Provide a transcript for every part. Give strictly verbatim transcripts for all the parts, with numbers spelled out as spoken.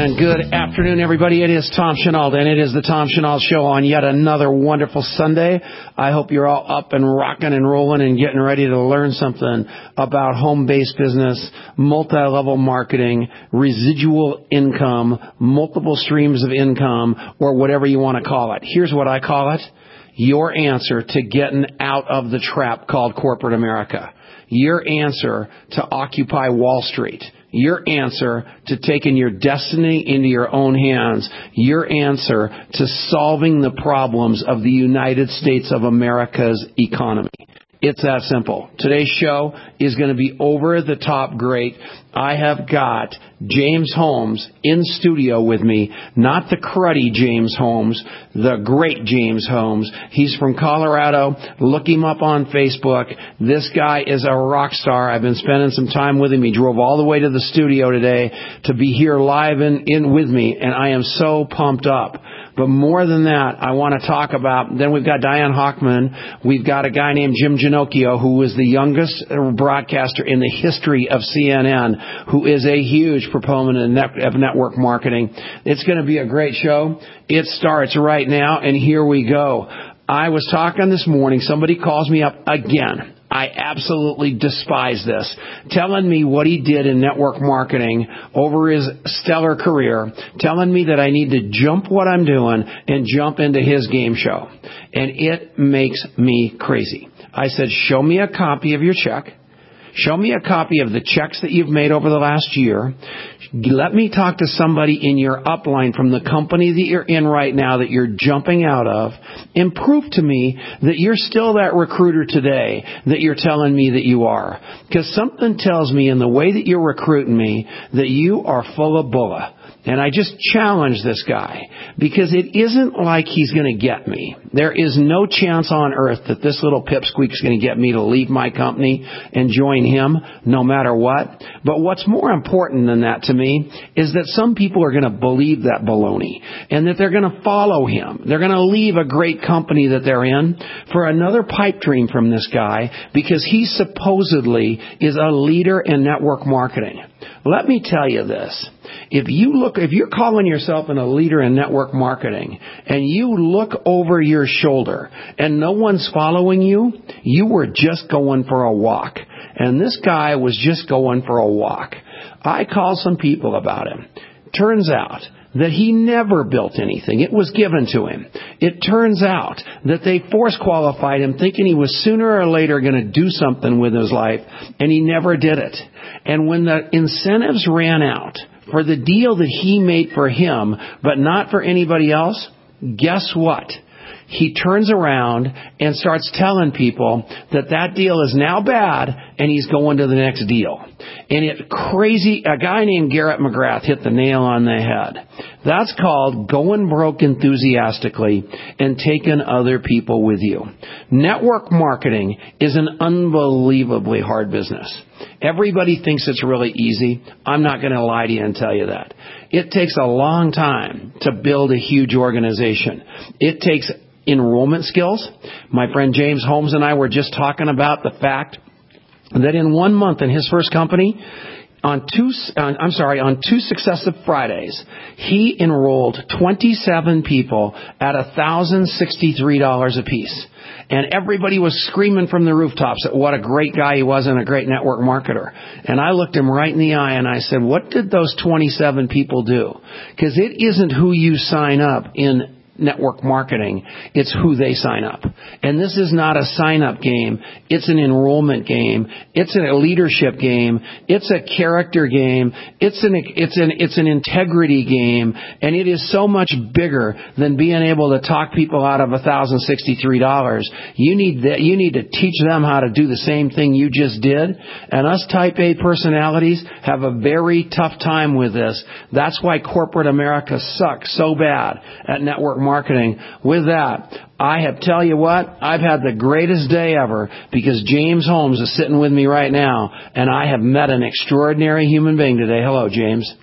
And good afternoon, everybody. It is Tom Chenault, and it is the Tom Chenault Show on yet another wonderful Sunday. I hope you're all up and rocking and rolling and getting ready to learn something about home-based business, multi-level marketing, residual income, multiple streams of income, or whatever you want to call it. Here's what I call it: your answer to getting out of the trap called corporate America. Your answer to Occupy Wall Street. Your answer to taking your destiny into your own hands. Your answer to solving the problems of the United States of America's economy. It's that simple. Today's show is going to be over the top great. I have got James Holmes in studio with me, not the cruddy James Holmes, the great James Holmes. He's from Colorado. Look him up on Facebook. This guy is a rock star. I've been spending some time with him. He drove all the way to the studio today to be here live in, in with me, and I am so pumped up. But more than that, I want to talk about, then we've got Diane Hochman. We've got a guy named Jim Ginocchio, who is the youngest broadcaster in the history of C N N, who is a huge proponent of, net, of network marketing. It's going to be a great show. It starts right now, and here we go. I was talking this morning. Somebody calls me up again. I absolutely despise this, telling me what he did in network marketing over his stellar career, telling me that I need to jump what I'm doing and jump into his game show. And it makes me crazy. I said, show me a copy of your check. Show me a copy of the checks that you've made over the last year. Let me talk to somebody in your upline from the company that you're in right now that you're jumping out of, and prove to me that you're still that recruiter today that you're telling me that you are. Because something tells me in the way that you're recruiting me that you are full of bulla. And I just challenge this guy, because it isn't like he's going to get me. There is no chance on earth that this little pipsqueak is going to get me to leave my company and join him, no matter what. But what's more important than that to me is that some people are going to believe that baloney, and that they're going to follow him. They're going to leave a great company that they're in for another pipe dream from this guy, because he supposedly is a leader in network marketing. Let me tell you this. If you look, if you're calling yourself a leader in network marketing and you look over your shoulder and no one's following you, you were just going for a walk. And this guy was just going for a walk. I called some people about him. Turns out that he never built anything. It was given to him. It turns out that they force qualified him thinking he was sooner or later going to do something with his life, and he never did it. And when the incentives ran out for the deal that he made for him, but not for anybody else, guess what? He turns around and starts telling people that that deal is now bad and he's going to the next deal. And it crazy, a guy named Garrett McGrath hit the nail on the head. That's called going broke enthusiastically and taking other people with you. Network marketing is an unbelievably hard business. Everybody thinks it's really easy. I'm not going to lie to you and tell you that. It takes a long time to build a huge organization. It takes enrollment skills. My friend James Holmes and I were just talking about the fact that in one month in his first company, on two, on, I'm sorry, on two successive Fridays, he enrolled twenty-seven people at one thousand sixty-three dollars apiece. And everybody was screaming from the rooftops at what a great guy he was and a great network marketer. And I looked him right in the eye and I said, what did those twenty-seven people do? Because it isn't who you sign up in network marketing, it's who they sign up. And this is not a sign-up game. It's an enrollment game. It's a leadership game. It's a character game. It's an it's an it's an integrity game. And it is so much bigger than being able to talk people out of one thousand sixty-three dollars. You need that. You need to teach them how to do the same thing you just did. And us Type A personalities have a very tough time with this. That's why corporate America sucks so bad at network marketing. With that, I have tell you what, I've had the greatest day ever, because James Holmes is sitting with me right now, and I have met an extraordinary human being today. Hello, James.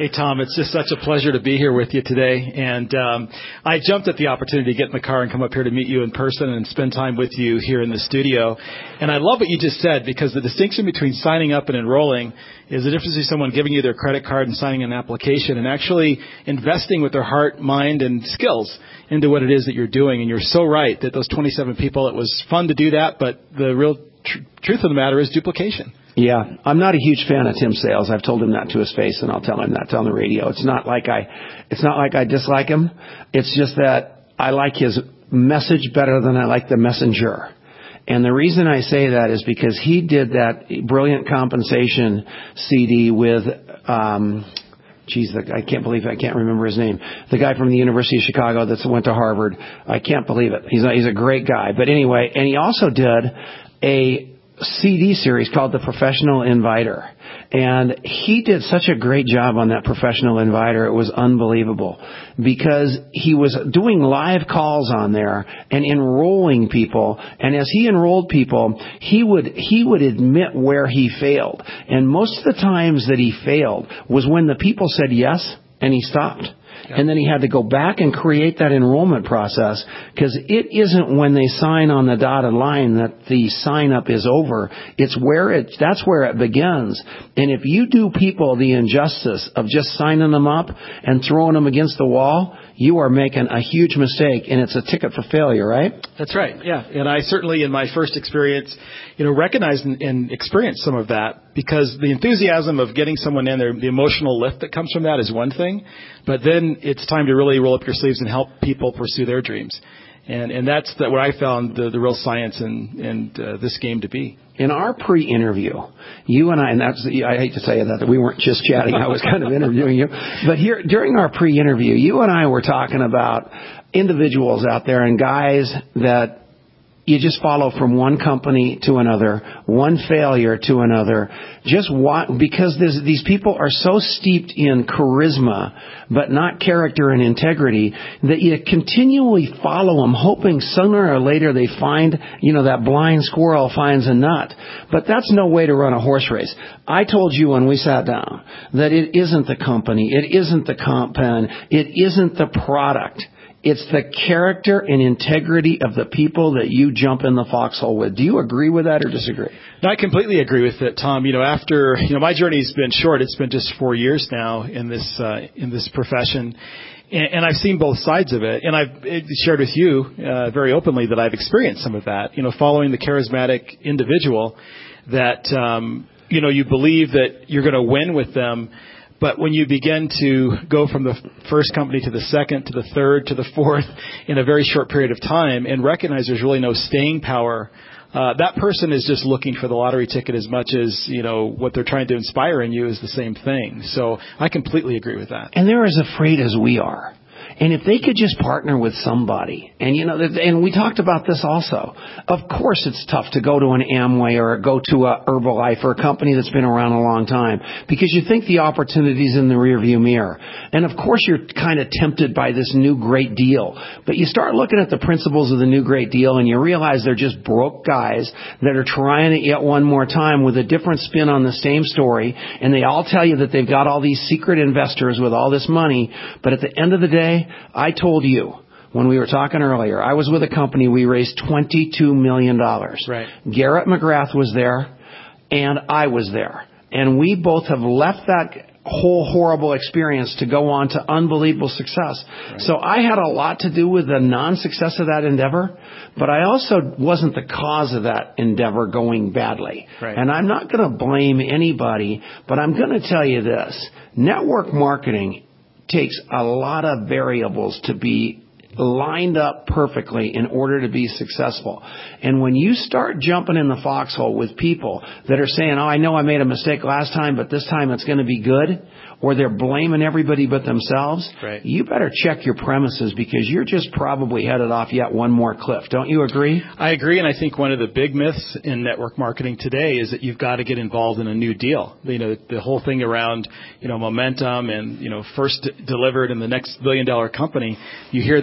Hey, Tom, it's just such a pleasure to be here with you today. And um, I jumped at the opportunity to get in the car and come up here to meet you in person and spend time with you here in the studio. And I love what you just said, because the distinction between signing up and enrolling is the difference between someone giving you their credit card and signing an application and actually investing with their heart, mind, and skills into what it is that you're doing. And you're so right that those twenty-seven people, it was fun to do that, but the real tr- truth of the matter is duplication. Yeah, I'm not a huge fan of Tim Sales. I've told him that to his face, and I'll tell him that on the radio. It's not like I, it's not like I dislike him. It's just that I like his message better than I like the messenger. And the reason I say that is because he did that brilliant compensation C D with, um, geez, the, I can't believe it. I can't remember his name. The guy from the University of Chicago that went to Harvard. I can't believe it. He's a, he's a great guy. But anyway, and he also did a C D series called The Professional Inviter. And he did such a great job on that Professional Inviter. It was unbelievable, because he was doing live calls on there and enrolling people. And as he enrolled people, he would, he would admit where he failed. And most of the times that he failed was when the people said yes and he stopped. And then he had to go back and create that enrollment process, because it isn't when they sign on the dotted line that the sign up is over. It's where it, that's where it begins. And if you do people the injustice of just signing them up and throwing them against the wall, you are making a huge mistake, and it's a ticket for failure, right? That's right, yeah. And I certainly, in my first experience, you know, recognized and, and experienced some of that, because the enthusiasm of getting someone in there, the emotional lift that comes from that is one thing, but then it's time to really roll up your sleeves and help people pursue their dreams. And, and that's the, what I found the, the real science in, in uh, this game to be. In our pre-interview, you and I, and that's, I hate to say that, that we weren't just chatting, I was kind of interviewing you, but here, during our pre-interview, you and I were talking about individuals out there and guys that you just follow from one company to another, one failure to another, just want, because these people are so steeped in charisma, but not character and integrity, that you continually follow them, hoping sooner or later they find, you know, that blind squirrel finds a nut. But that's no way to run a horse race. I told you when we sat down that it isn't the company, it isn't the comp pen, it isn't the product. It's the character and integrity of the people that you jump in the foxhole with. Do you agree with that or disagree? No, I completely agree with it, Tom. You know, after, you know, my journey's been short. It's been just four years now in this, uh, in this profession. And, and I've seen both sides of it. And I've shared with you, uh, very openly that I've experienced some of that, you know, following the charismatic individual that, um, you know, you believe that you're going to win with them. But when you begin to go from the first company to the second, to the third, to the fourth in a very short period of time and recognize there's really no staying power, uh, that person is just looking for the lottery ticket as much as, you know, what they're trying to inspire in you is the same thing. So I completely agree with that. And they're as afraid as we are. And if they could just partner with somebody, and you know, and we talked about this also. Of course, it's tough to go to an Amway or go to a Herbalife or a company that's been around a long time, because you think the opportunity's in the rearview mirror. And of course, you're kind of tempted by this new great deal. But you start looking at the principles of the new great deal, and you realize they're just broke guys that are trying it yet one more time with a different spin on the same story. And they all tell you that they've got all these secret investors with all this money. But at the end of the day, I told you when we were talking earlier, I was with a company, we raised twenty-two million dollars. Right. Garrett McGrath was there, and I was there. And we both have left that whole horrible experience to go on to unbelievable success. Right. So I had a lot to do with the non-success of that endeavor, but I also wasn't the cause of that endeavor going badly. Right. And I'm not going to blame anybody, but I'm going to tell you this. Network marketing takes a lot of variables to be lined up perfectly in order to be successful. And when you start jumping in the foxhole with people that are saying, oh, I know I made a mistake last time, but this time it's going to be good, or they're blaming everybody but themselves, right. You better check your premises, because you're just probably headed off yet one more cliff. Don't you agree? I agree, and I think one of the big myths in network marketing today is that you've got to get involved in a new deal. You know, the whole thing around, you know, momentum and, you know, first delivered in the next billion dollar company, you hear that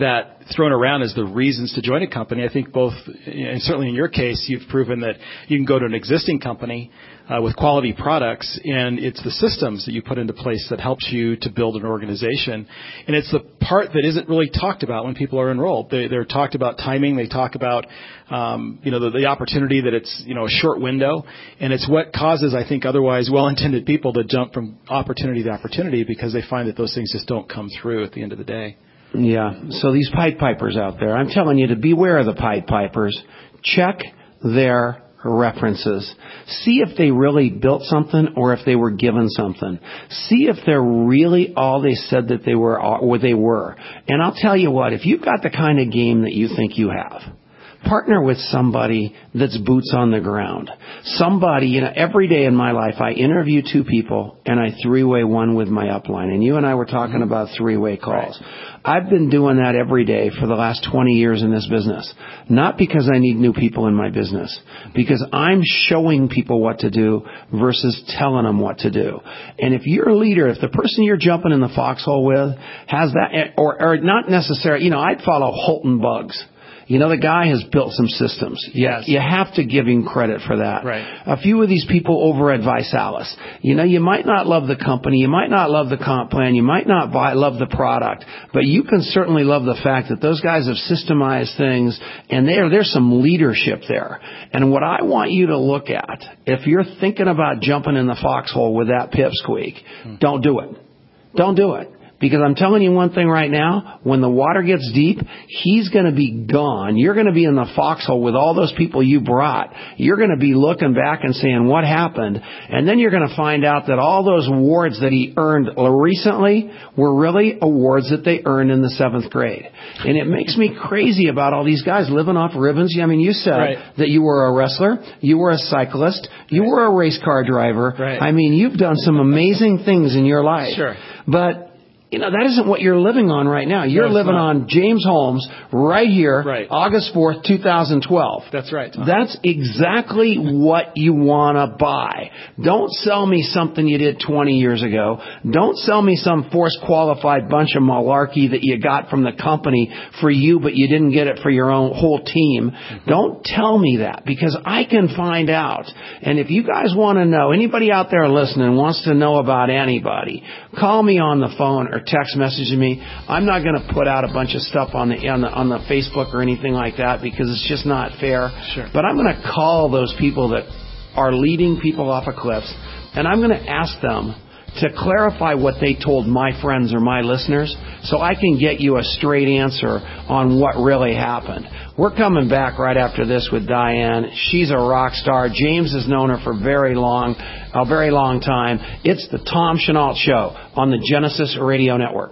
thrown around as the reasons to join a company. I think both, and certainly in your case, you've proven that you can go to an existing company uh, with quality products, and it's the systems that you put into place that helps you to build an organization. And it's the part that isn't really talked about when people are enrolled. They, they're talked about timing. They talk about, um, you know, the, the opportunity that it's, you know, a short window. And it's what causes, I think, otherwise well-intended people to jump from opportunity to opportunity because they find that those things just don't come through at the end of the day. Yeah. So these Pied Pipers out there, I'm telling you to beware of the Pied Pipers. Check their references. See if they really built something or if they were given something. See if they're really all they said that they were or they were. And I'll tell you what, if you've got the kind of game that you think you have, partner with somebody that's boots on the ground. Somebody, you know, every day in my life, I interview two people and I three-way one with my upline. And you and I were talking mm-hmm. about three-way calls. Right. I've been doing that every day for the last twenty years in this business. Not because I need new people in my business, because I'm showing people what to do versus telling them what to do. And if you're a leader, if the person you're jumping in the foxhole with has that, or, or not necessarily, you know, I'd follow Holton Buggs. You know, the guy has built some systems. Yes. You have to give him credit for that. Right. A few of these people over at ViSalus, you know, you might not love the company, you might not love the comp plan, you might not buy, love the product, but you can certainly love the fact that those guys have systemized things, and there, there's some leadership there. And what I want you to look at, if you're thinking about jumping in the foxhole with that pipsqueak, hmm. don't do it. Don't do it. Because I'm telling you one thing right now, when the water gets deep, he's going to be gone. You're going to be in the foxhole with all those people you brought. You're going to be looking back and saying, what happened? And then you're going to find out that all those awards that he earned recently were really awards that they earned in the seventh grade. And it makes me crazy about all these guys living off ribbons. I mean, you said right. that you were a wrestler, you were a cyclist, you right. were a race car driver. Right. I mean, you've done some amazing things in your life. Sure. But you know, that isn't what you're living on right now. You're no, living not. on James Holmes right here, right. August fourth, twenty twelve. That's right, Tom. That's exactly what you want to buy. Don't sell me something you did twenty years ago. Don't sell me some force-qualified bunch of malarkey that you got from the company for you, but you didn't get it for your own whole team. Mm-hmm. Don't tell me that, because I can find out. And if you guys want to know, anybody out there listening wants to know about anybody, call me on the phone or text message me. I'm not going to put out a bunch of stuff on the, on the on the Facebook or anything like that, because it's just not fair. Sure. But I'm going to call those people that are leading people off of cliffs, and I'm going to ask them to clarify what they told my friends or my listeners, so I can get you a straight answer on what really happened. We're coming back right after this with Diane. She's a rock star. James has known her for very long, a very long time. It's the Tom Chenault Show on the Genesis Radio Network.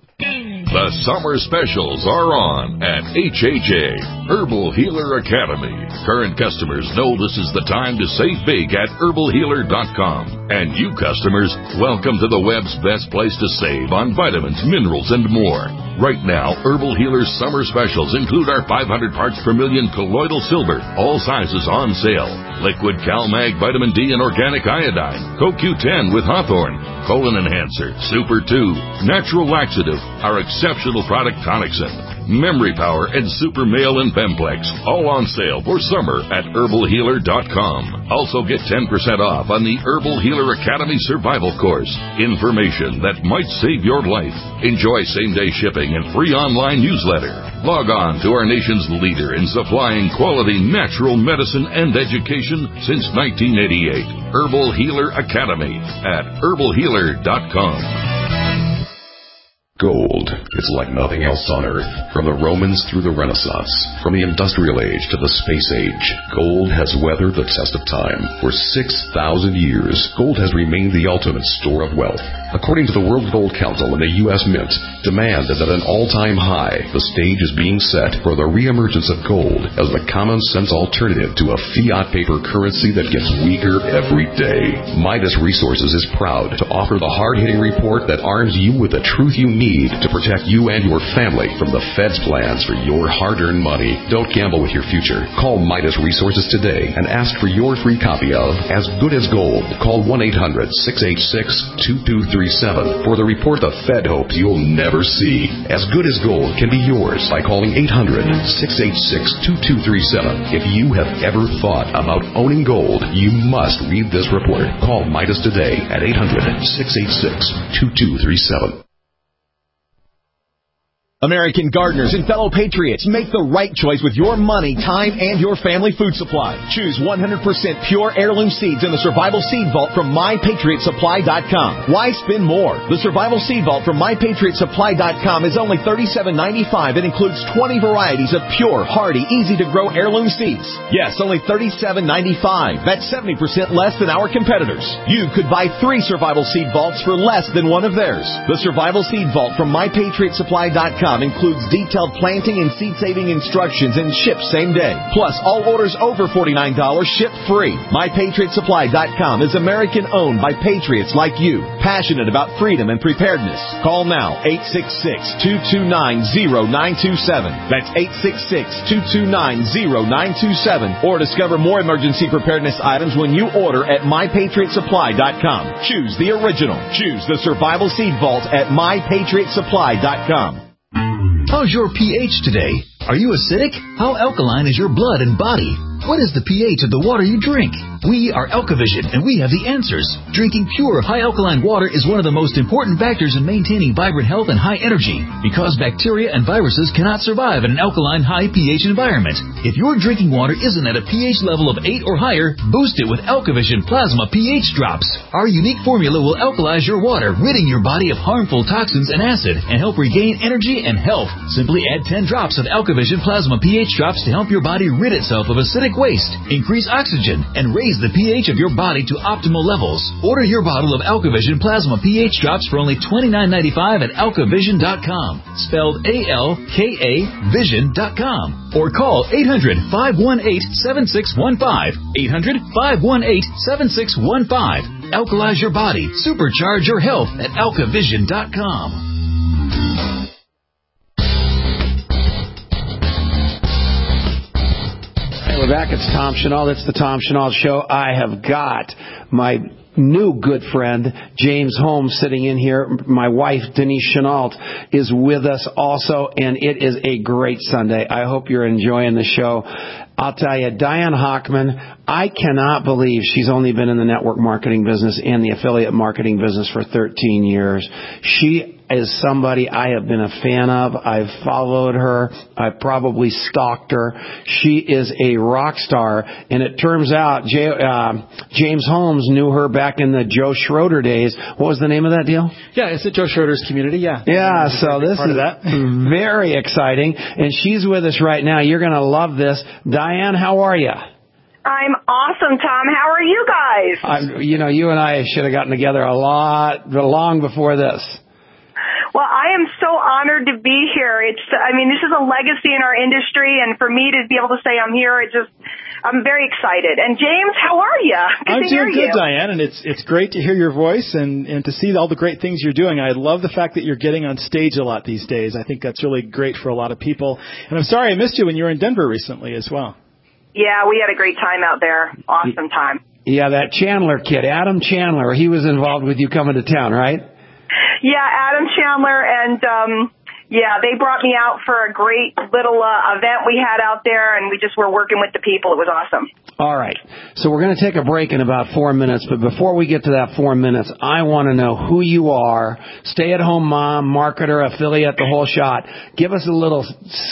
The summer specials are on at H H A, Herbal Healer Academy. Current customers know this is the time to save big at herbal healer dot com. And you customers, welcome to the web's best place to save on vitamins, minerals, and more. Right now, Herbal Healer's summer specials include our five hundred parts per million colloidal silver, all sizes on sale. Liquid CalMag Vitamin D and Organic Iodine, Co Q ten with Hawthorne, Colon Enhancer, Super two, Natural Laxative, our exceptional product Tonicsyn, Memory Power, and Super Male and Bemplex, all on sale for summer at herbal healer dot com. Also get ten percent off on the Herbal Healer Academy Survival Course. Information that might save your life. Enjoy same-day shipping and free online newsletter. Log on to our nation's leader in supplying quality natural medicine and education since nineteen eighty-eight. Herbal Healer Academy at herbal healer dot com. Gold is like nothing else on Earth. From the Romans through the Renaissance, from the Industrial Age to the Space Age, gold has weathered the test of time. For six thousand years, gold has remained the ultimate store of wealth. According to the World Gold Council and the U S Mint, demand is at an all-time high. The stage is being set for the reemergence of gold as the common-sense alternative to a fiat paper currency that gets weaker every day. Midas Resources is proud to offer the hard-hitting report that arms you with the truth you need to protect you and your family from the Fed's plans for your hard-earned money. Don't gamble with your future. Call Midas Resources today and ask for your free copy of As Good as Gold. Call one eight hundred six eight six two two three three seven for the report the Fed hopes you'll never see. As good as gold can be yours by calling eight hundred, six eight six, two two three seven. If you have ever thought about owning gold, you must read this report. Call Midas today at eight hundred, six eight six, two two three seven. American gardeners and fellow patriots, make the right choice with your money, time, and your family food supply. Choose one hundred percent pure heirloom seeds in the Survival Seed Vault from my patriot supply dot com. Why spend more? The Survival Seed Vault from my patriot supply dot com is only thirty-seven ninety-five and includes twenty varieties of pure, hardy, easy-to-grow heirloom seeds. Yes, only thirty-seven ninety-five. That's seventy percent less than our competitors. You could buy three Survival Seed Vaults for less than one of theirs. The Survival Seed Vault from my patriot supply dot com includes detailed planting and seed-saving instructions and ships same day. Plus, all orders over forty-nine dollars ship free. my patriot supply dot com is American-owned by patriots like you, passionate about freedom and preparedness. Call now, eight six six, two two nine, zero nine two seven. That's eight six six, two two nine, zero nine two seven. Or discover more emergency preparedness items when you order at my patriot supply dot com. Choose the original. Choose the Survival Seed Vault at my patriot supply dot com. How's your pH today? Are you acidic? How alkaline is your blood and body? What is the pH of the water you drink? We are Alkavision, and we have the answers. Drinking pure, high-alkaline water is one of the most important factors in maintaining vibrant health and high energy, because bacteria and viruses cannot survive in an alkaline, high pH environment. If your drinking water isn't at a pH level of eight or higher, boost it with Alkavision Plasma pH Drops. Our unique formula will alkalize your water, ridding your body of harmful toxins and acid, and help regain energy and health. Simply add ten drops of Alkavision Plasma pH Drops to help your body rid itself of acidic waste, increase oxygen, and raise the pH of your body to optimal levels. Order your bottle of Alkavision Plasma pH Drops for only twenty-nine ninety-five at alkavision dot com, spelled A L K A vision dot com, or call eight hundred, five one eight, seven six one five, eight hundred, five one eight, seven six one five. Alkalize your body, supercharge your health at alkavision dot com. We're back. It's Tom Chenault. It's the Tom Chenault Show. I have got my new good friend, James Holmes, sitting in here. My wife, Denise Chenault, is with us also, and it is a great Sunday. I hope you're enjoying the show. I'll tell you, Diane Hochman, I cannot believe she's only been in the network marketing business and the affiliate marketing business for thirteen years. She is somebody I have been a fan of. I've followed her. I've probably stalked her. She is a rock star. And it turns out J, uh, James Holmes knew her back in the Joe Schroeder days. What was the name of that deal? Yeah, it's at Joe Schroeder's Community, yeah. Yeah, so this part is of that. very exciting. And she's with us right now. You're going to love this. Diane, how are you? I'm awesome, Tom. How are you guys? I'm, you know, you and I should have gotten together a lot, long before this. Well, I am so honored to be here. It's, I mean, this is a legacy in our industry, and for me to be able to say I'm here, it just, I'm very excited. And James, how are you? Good I'm to doing hear good, you. Diane, and it's it's great to hear your voice and, and to see all the great things you're doing. I love the fact that you're getting on stage a lot these days. I think that's really great for a lot of people. And I'm sorry I missed you when you were in Denver recently as well. Yeah, we had a great time out there. Awesome time. Yeah, that Chandler kid, Adam Chandler, he was involved with you coming to town, right? Yeah, Adam Chandler, and um, yeah, they brought me out for a great little uh, event we had out there, and we just were working with the people. It was awesome. All right. So we're going to take a break in about four minutes, but before we get to that four minutes, I want to know who you are, stay-at-home mom, marketer, affiliate, the whole shot. Give us a little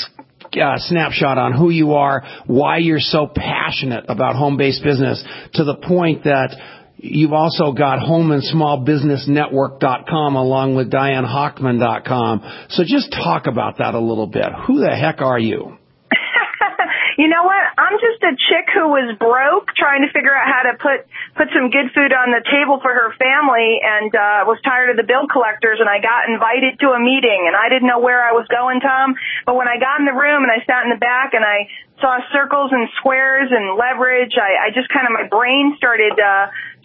uh, snapshot on who you are, why you're so passionate about home-based business, to the point that you've also got home and small business network dot com along with Diane Hochman dot com. So just talk about that a little bit. Who the heck are you? You know what? I'm just a chick who was broke, trying to figure out how to put put some good food on the table for her family, and uh, was tired of the bill collectors, and I got invited to a meeting, and I didn't know where I was going, Tom. But when I got in the room and I sat in the back and I saw circles and squares and leverage, I, I just kind of, my brain started uh, just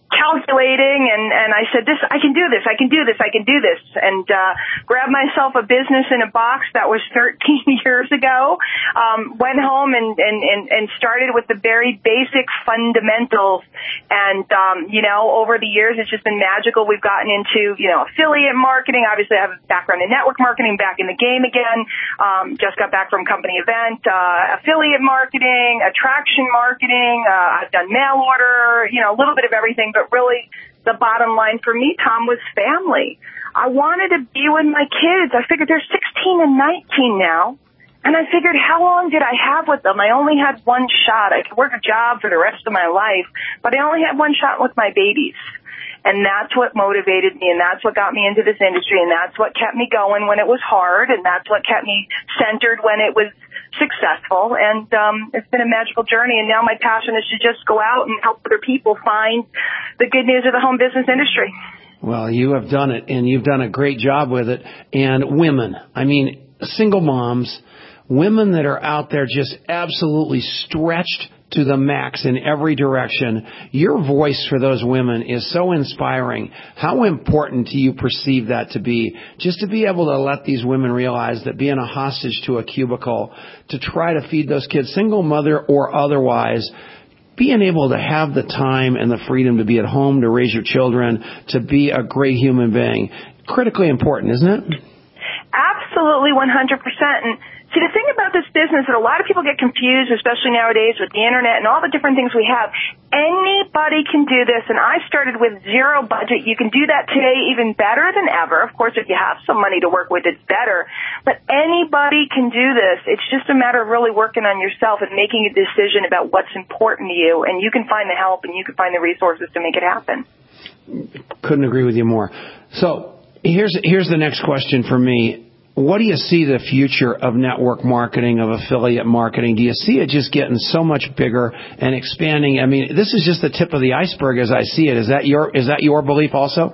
calculating, and, and I said, this, I can do this, I can do this, I can do this, and uh, grabbed myself a business in a box that was thirteen years ago, um, went home and, and, and, and started with the very basic fundamentals, and, um, you know, over the years, it's just been magical. We've gotten into, you know, affiliate marketing. Obviously, I have a background in network marketing, back in the game again, um, just got back from company event, uh, affiliate marketing, attraction marketing, uh, I've done mail order, you know, a little bit of everything, but really the bottom line for me, Tom, was family. I wanted to be with my kids. I figured they're sixteen and nineteen now, and I figured how long did I have with them? I only had one shot. I could work a job for the rest of my life, but I only had one shot with my babies. And that's what motivated me, and that's what got me into this industry, and that's what kept me going when it was hard, and that's what kept me centered when it was successful. And um, it's been a magical journey, and now my passion is to just go out and help other people find the good news of the home business industry. Well, you have done it, and you've done a great job with it. And women, I mean, single moms, women that are out there just absolutely stretched to the max in every direction. Your voice for those women is so inspiring. How important do you perceive that to be? Just to be able to let these women realize that being a hostage to a cubicle, to try to feed those kids, single mother or otherwise, being able to have the time and the freedom to be at home, to raise your children, to be a great human being, critically important, isn't it? Absolutely, one hundred percent. And see, the thing about this business that a lot of people get confused, especially nowadays with the internet and all the different things we have, anybody can do this, and I started with zero budget. You can do that today even better than ever. Of course, if you have some money to work with, it's better. But anybody can do this. It's just a matter of really working on yourself and making a decision about what's important to you, and you can find the help and you can find the resources to make it happen. Couldn't agree with you more. So here's here's the next question for me. What do you see the future of network marketing, of affiliate marketing? Do you see it just getting so much bigger and expanding? I mean, this is just the tip of the iceberg as I see it. Is that your is that your belief also?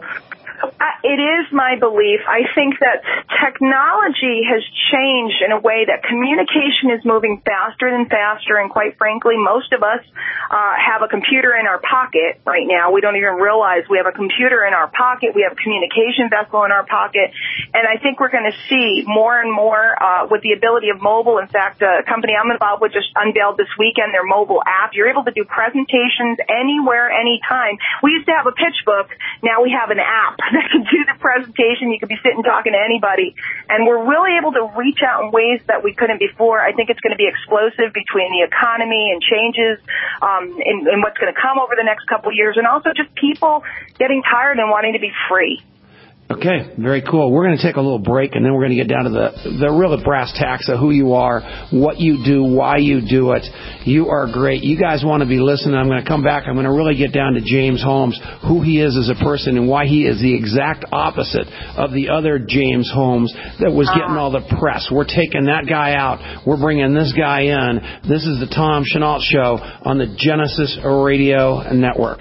It is my belief. I think that technology has changed in a way that communication is moving faster and faster, and quite frankly, most of us uh, have a computer in our pocket right now. We don't even realize we have a computer in our pocket. We have a communication vessel in our pocket, and I think we're going to see more and more uh, with the ability of mobile. In fact, a company I'm involved with just unveiled this weekend their mobile app. You're able to do presentations anywhere, anytime. We used to have a pitch book. Now we have an app that can do the presentation. You could be sitting talking to anybody, and we're really able to reach out in ways that we couldn't before. I think it's going to be explosive between the economy and changes um, in, in what's going to come over the next couple of years, and also just people getting tired and wanting to be free. Okay, very cool. We're going to take a little break, and then we're going to get down to the the real brass tacks of who you are, what you do, why you do it. You are great. You guys want to be listening. I'm going to come back. I'm going to really get down to James Holmes, who he is as a person, and why he is the exact opposite of the other James Holmes that was getting all the press. We're taking that guy out. We're bringing this guy in. This is the Tom Chenault Show on the Genesis Radio Network.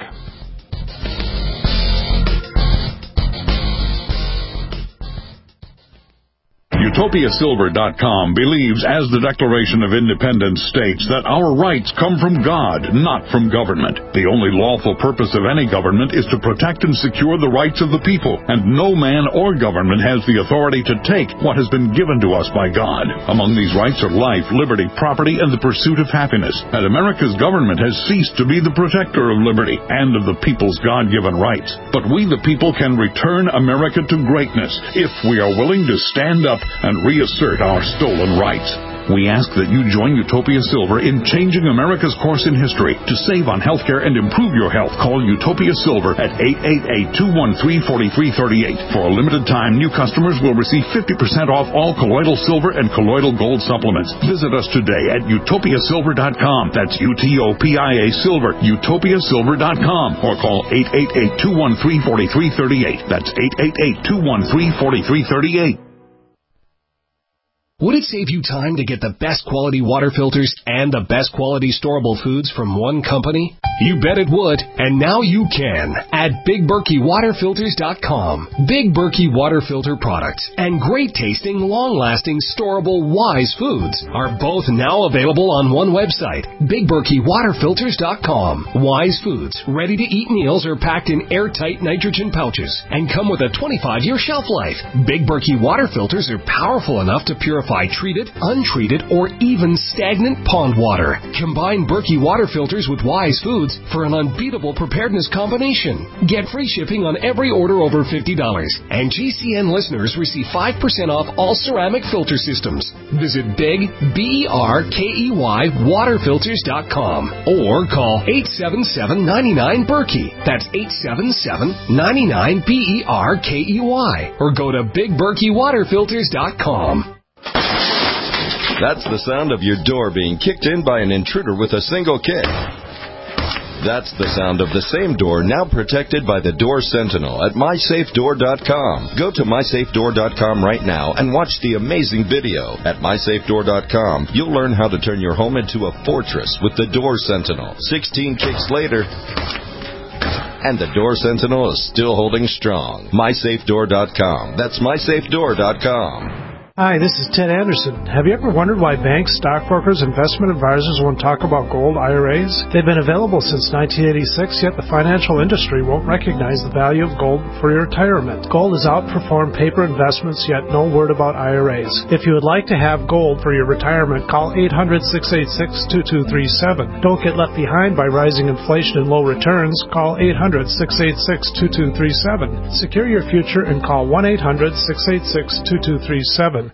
Utopia Silver dot com believes, as the Declaration of Independence states, that our rights come from God, not from government. The only lawful purpose of any government is to protect and secure the rights of the people, and no man or government has the authority to take what has been given to us by God. Among these rights are life, liberty, property, and the pursuit of happiness. And America's government has ceased to be the protector of liberty and of the people's God-given rights. But we, the people, can return America to greatness if we are willing to stand up and reassert our stolen rights. We ask that you join Utopia Silver in changing America's course in history. To save on healthcare and improve your health, call Utopia Silver at eight eight eight, two one three, four three three eight. For a limited time, new customers will receive fifty percent off all colloidal silver and colloidal gold supplements. Visit us today at Utopia Silver dot com. That's U T O P I A Silver, Utopia Silver dot com. Or call eight eight eight, two one three, four three three eight. That's eight eight eight, two one three, four three three eight. Would it save you time to get the best quality water filters and the best quality storable foods from one company? You bet it would, and now you can at Big Berkey Water Filters dot com. Big Berkey Water Filter products and great tasting, long-lasting, storable Wise foods are both now available on one website, Big Berkey Water Filters dot com. Wise foods, ready-to-eat meals are packed in airtight nitrogen pouches and come with a twenty-five year shelf life. Big Berkey Water Filters are powerful enough to purify treated, untreated, or even stagnant pond water. Combine Berkey Water Filters with Wise Foods for an unbeatable preparedness combination. Get free shipping on every order over fifty dollars. And G C N listeners receive five percent off all ceramic filter systems. Visit Big, B E R K E Y, Water Filters dot com or call eight seven seven, nine nine, Berkey. That's eight seven seven, nine nine, B E R K E Y. Or go to Big Berkey Water Filters dot com. That's the sound of your door being kicked in by an intruder with a single kick. That's the sound of the same door now protected by the Door Sentinel at my safe door dot com. Go to my safe door dot com right now and watch the amazing video. At my safe door dot com, you'll learn how to turn your home into a fortress with the Door Sentinel. sixteen kicks later, and the Door Sentinel is still holding strong. my safe door dot com. That's my safe door dot com. Hi, this is Ted Anderson. Have you ever wondered why banks, stockbrokers, investment advisors won't talk about gold I R As? They've been available since nineteen eighty-six, yet the financial industry won't recognize the value of gold for your retirement. Gold has outperformed paper investments, yet no word about I R As. If you would like to have gold for your retirement, call eight hundred, six eight six, two two three seven. Don't get left behind by rising inflation and low returns. Call eight hundred, six eight six, two two three seven. Secure your future and call one eight hundred, six eight six, two two three seven.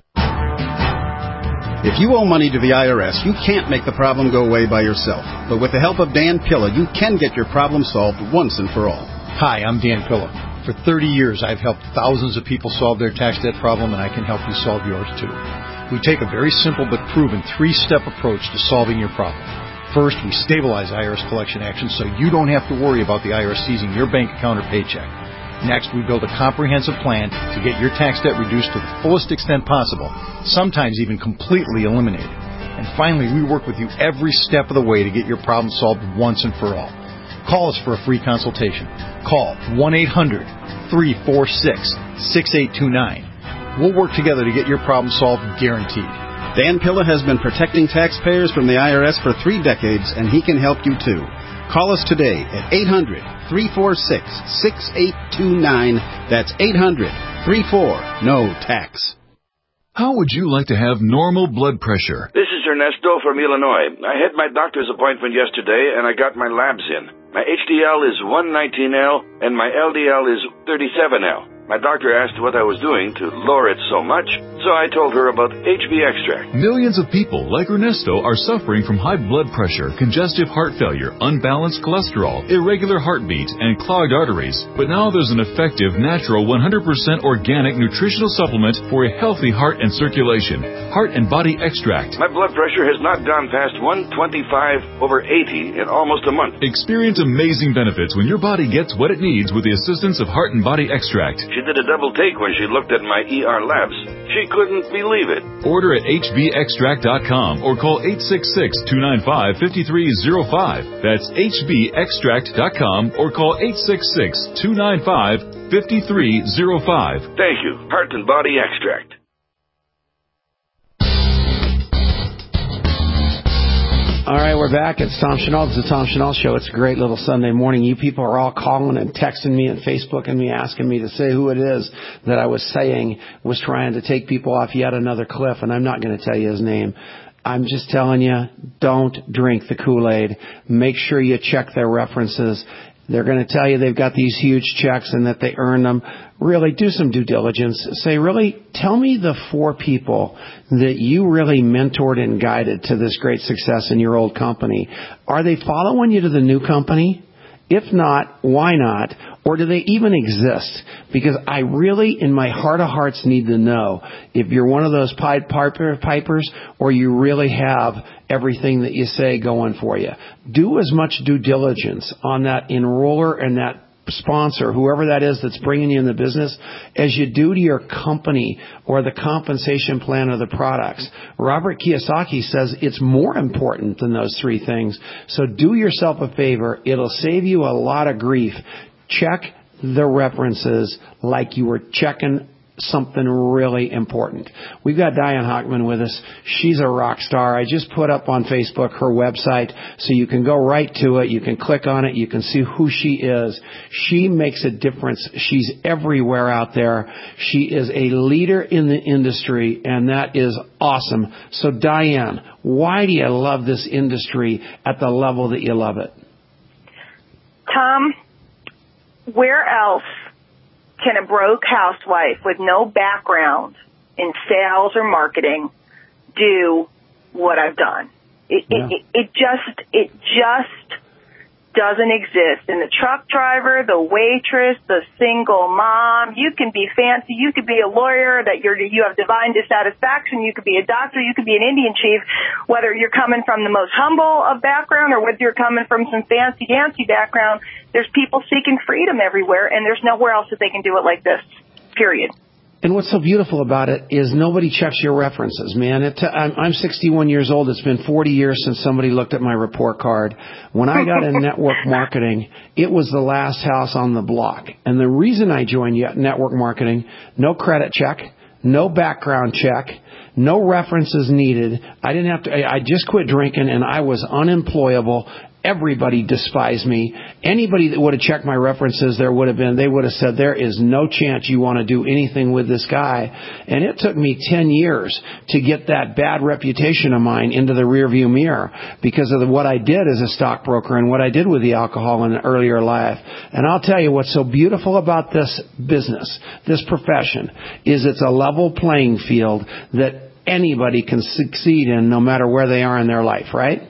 If you owe money to the I R S, you can't make the problem go away by yourself. But with the help of Dan Pilla, you can get your problem solved once and for all. Hi, I'm Dan Pilla. For thirty years, I've helped thousands of people solve their tax debt problem, and I can help you solve yours too. We take a very simple but proven three-step approach to solving your problem. First, we stabilize I R S collection actions so you don't have to worry about the I R S seizing your bank account or paycheck. Next, we build a comprehensive plan to get your tax debt reduced to the fullest extent possible, sometimes even completely eliminated. And finally, we work with you every step of the way to get your problem solved once and for all. Call us for a free consultation. Call one eight hundred, three four six, six eight two nine. We'll work together to get your problem solved, guaranteed. Dan Pilla has been protecting taxpayers from the I R S for three decades, and he can help you too. Call us today at eight hundred, three four six, six eight two nine. That's eight hundred, three four, N O tax. How would you like to have normal blood pressure? This is Ernesto from Illinois. I had my doctor's appointment yesterday, and I got my labs in. My H D L is one nineteen L, and my L D L is thirty-seven L. My doctor asked what I was doing to lower it so much, so I told her about H B Extract. Millions of people like Ernesto are suffering from high blood pressure, congestive heart failure, unbalanced cholesterol, irregular heartbeat, and clogged arteries. But now there's an effective, natural, one hundred percent organic nutritional supplement for a healthy heart and circulation. Heart and Body Extract. My blood pressure has not gone past one twenty-five over eighty in almost a month. Experience amazing benefits when your body gets what it needs with the assistance of Heart and Body Extract. She did a double take when she looked at my E R labs. She couldn't believe it. Order at H B extract dot com or call eight six six, two nine five, five three zero five. That's H B extract dot com or call eight six six, two nine five, five three zero five. Thank you. Heart and Body Extract. All right, we're back. It's Tom Chenault. It's the Tom Chenault Show. It's a great little Sunday morning. You people are all calling and texting me and Facebooking me, asking me to say who it is that I was saying was trying to take people off yet another cliff, and I'm not going to tell you his name. I'm just telling you, don't drink the Kool-Aid. Make sure you check their references. They're going to tell you they've got these huge checks and that they earn them. Really, do some due diligence. Say, really, tell me the four people that you really mentored and guided to this great success in your old company. Are they following you to the new company? If not, why not? Or do they even exist? Because I really, in my heart of hearts, need to know if you're one of those Pied Piper Pipers or you really have everything that you say going for you. Do as much due diligence on that enroller and that sponsor, whoever that is that's bringing you in the business, as you do to your company or the compensation plan or the products. Robert Kiyosaki says it's more important than those three things. So do yourself a favor. It'll save you a lot of grief. Check the references like you were checking something really important. We've got Diane Hockman with us. She's a rock star. I just put up on Facebook her website so you can go right to it. You can click on it. You can see who she is. She makes a difference. She's everywhere out there. She is a leader in the industry, and that is awesome. So Diane, why do you love this industry at the level that you love it? Tom, where else can a broke housewife with no background in sales or marketing do what I've done? It, yeah. it, it just, it just doesn't exist. And the truck driver, the waitress, the single mom, you can be fancy, you could be a lawyer, that you're, you have divine dissatisfaction, you could be a doctor, you could be an Indian chief, whether you're coming from the most humble of background or whether you're coming from some fancy dancy background. There's people seeking freedom everywhere, and there's nowhere else that they can do it like this, period. And what's so beautiful about it is nobody checks your references, man. It, I'm, I'm sixty-one years old. It's been forty years since somebody looked at my report card. When I got in network marketing, it was the last house on the block. And the reason I joined network marketing, no credit check, no background check, no references needed. I didn't have to, I just quit drinking and I was unemployable. Everybody despised me. Anybody that would have checked my references, there would have been, they would have said, there is no chance you want to do anything with this guy. And it took me ten years to get that bad reputation of mine into the rearview mirror because of the, what I did as a stockbroker and what I did with the alcohol in an earlier life. And I'll tell you what's so beautiful about this business, this profession, is it's a level playing field that anybody can succeed in no matter where they are in their life, right?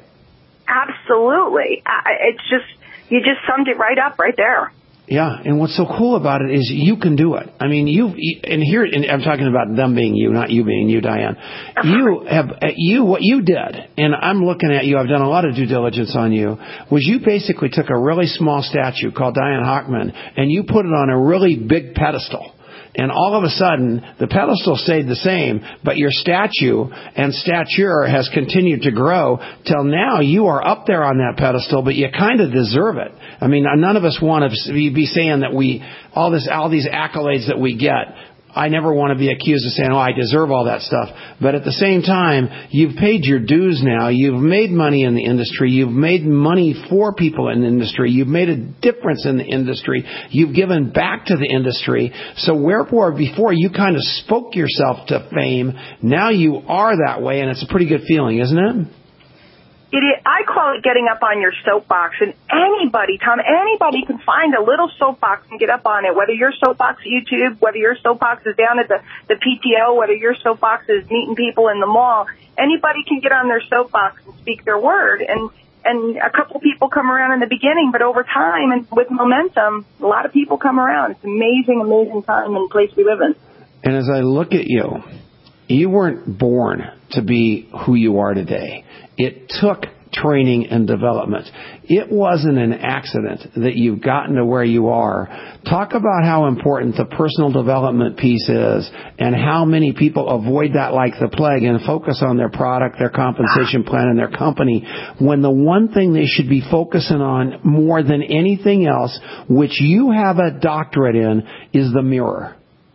Absolutely. It's just, you just summed it right up right there. Yeah, and what's so cool about it is you can do it. I mean, you and here, and I'm talking about them being you, not you being you, Diane. You have, you, what you did, and I'm looking at you, I've done a lot of due diligence on you, was you basically took a really small statue called Diane Hockman, and you put it on a really big pedestal. And all of a sudden, the pedestal stayed the same, but your statue and stature has continued to grow till now you are up there on that pedestal, but you kind of deserve it. I mean, none of us want to be saying that we, all this, all these accolades that we get, I never want to be accused of saying, oh, I deserve all that stuff. But at the same time, you've paid your dues now. You've made money in the industry. You've made money for people in the industry. You've made a difference in the industry. You've given back to the industry. So wherefore, before you kind of spoke yourself to fame, now you are that way, and it's a pretty good feeling, isn't it? It is, I call it getting up on your soapbox, and anybody, Tom, anybody can find a little soapbox and get up on it, whether your soapbox is YouTube, whether your soapbox is down at the, the P T O, whether your soapbox is meeting people in the mall. Anybody can get on their soapbox and speak their word, and, and a couple people come around in the beginning, but over time and with momentum, a lot of people come around. It's an amazing, amazing time and place we live in. And as I look at you, you weren't born to be who you are today. It took training and development. It wasn't an accident that you've gotten to where you are. Talk about how important the personal development piece is and how many people avoid that like the plague and focus on their product, their compensation plan, and their company, when the one thing they should be focusing on more than anything else, which you have a doctorate in, is the mirror.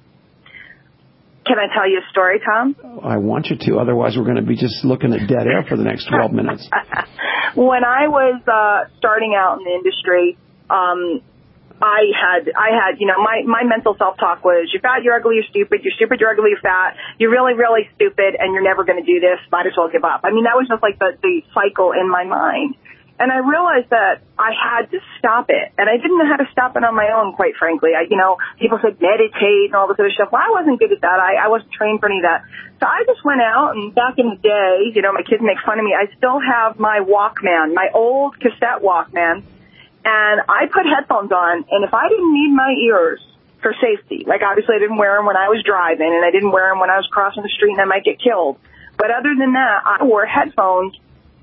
Can I tell you a story, Tom? I want you to. Otherwise, we're going to be just looking at dead air for the next twelve minutes. When I was uh, starting out in the industry, um, I had, I had, you know, my, my mental self-talk was, you're fat, you're ugly, you're stupid, you're stupid, you're ugly, you're fat, you're really, really stupid, and you're never going to do this. Might as well give up. I mean, that was just like the, the cycle in my mind. And I realized that I had to stop it. And I didn't know how to stop it on my own, quite frankly. I, you know, people said meditate and all this other stuff. Well, I wasn't good at that. I, I wasn't trained for any of that. So I just went out, and back in the day, you know, my kids make fun of me. I still have my Walkman, my old cassette Walkman. And I put headphones on, and if I didn't need my ears for safety, like obviously I didn't wear them when I was driving, and I didn't wear them when I was crossing the street and I might get killed. But other than that, I wore headphones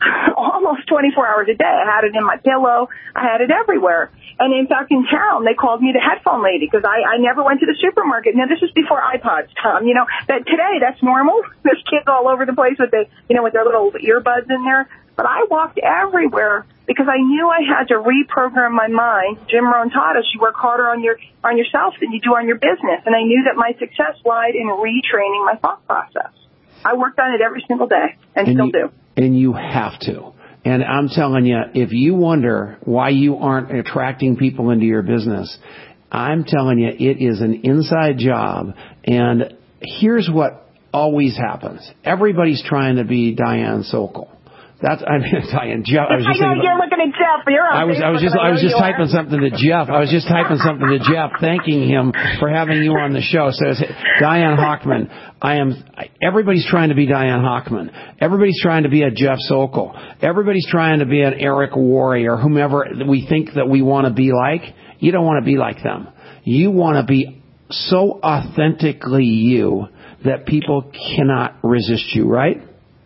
almost twenty-four hours a day. I had it in my pillow. I had it everywhere. And in fact, in town, they called me the headphone lady because I, I never went to the supermarket. Now, this was before iPods, Tom. You know, that today, that's normal. There's kids all over the place with the, you know, with their little earbuds in there. But I walked everywhere because I knew I had to reprogram my mind. Jim Rohn taught us you work harder on your on yourself than you do on your business. And I knew that my success lied in retraining my thought process. I worked on it every single day and, and still you, do. And you have to. And I'm telling you, if you wonder why you aren't attracting people into your business, I'm telling you, it is an inside job. And here's what always happens. Everybody's trying to be Diane Sokol. That's, I mean, Diane, Jeff. I was just I know thinking, you're looking at Jeff. You're on I was, I was just, I was just typing something to Jeff. I was just typing something to Jeff, thanking him for having you on the show. So, Diane Hochman, I am. Everybody's trying to be Diane Hochman. Everybody's trying to be a Jeff Sokol. Everybody's trying to be an Eric Worre or whomever we think that we want to be like. You don't want to be like them. You want to be so authentically you that people cannot resist you, right?